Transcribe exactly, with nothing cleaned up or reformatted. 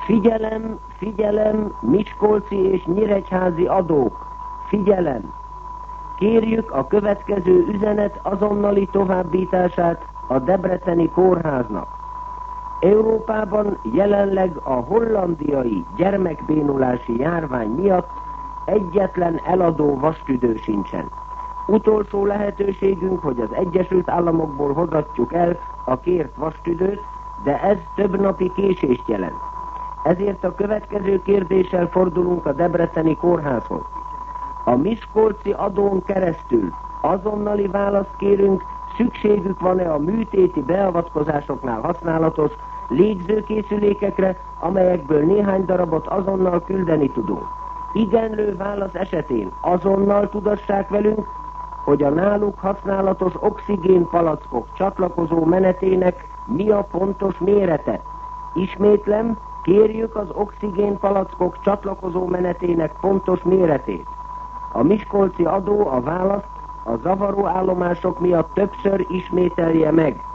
Figyelem, figyelem, miskolci és nyíregyházi adók, figyelem! Kérjük a következő üzenet azonnali továbbítását a debreceni kórháznak. Európában jelenleg a hollandiai gyermekbénulási járvány miatt egyetlen eladó vastüdő sincsen. Utolsó lehetőségünk, hogy az Egyesült Államokból hozatjuk el a kért vastüdőt, de ez több napi késést jelent. Ezért a következő kérdéssel fordulunk a debreceni kórházhoz. A miskolci adón keresztül azonnali választ kérünk, szükségük van-e a műtéti beavatkozásoknál használatos légzőkészülékekre, amelyekből néhány darabot azonnal küldeni tudunk. Igenlő válasz esetén azonnal tudassák velünk, hogy a náluk használatos oxigénpalackok csatlakozó menetének mi a pontos mérete. Ismétlem, kérjük az oxigénpalackok csatlakozó menetének pontos méretét. A miskolci adó a választ a zavaró állomások miatt többször ismételje meg.